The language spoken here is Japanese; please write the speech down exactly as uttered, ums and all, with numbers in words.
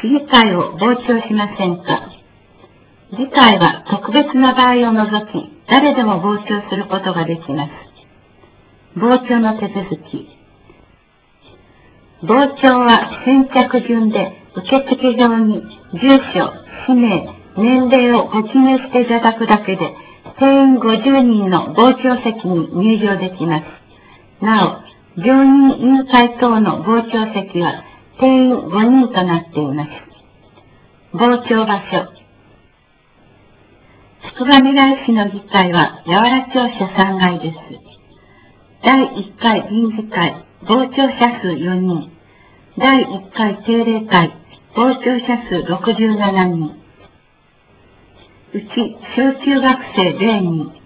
市議会を傍聴しませんか？議会は特別な場合を除き、誰でも傍聴することができます。傍聴の手続き。傍聴は先着順で受付状に住所、氏名、年齢をご記入していただくだけで、定員ごじゅうにんの傍聴席に入場できます。なお、常任委員会等の傍聴席は定員ごにんとなっています。傍聴場所。つくばみらい市の議会は八原庁舎さんがいです。だいいっかい臨時会、傍聴者数よにん。だいいっかい定例会、傍聴者数ろくじゅうななにん。うち小中学生れいにん、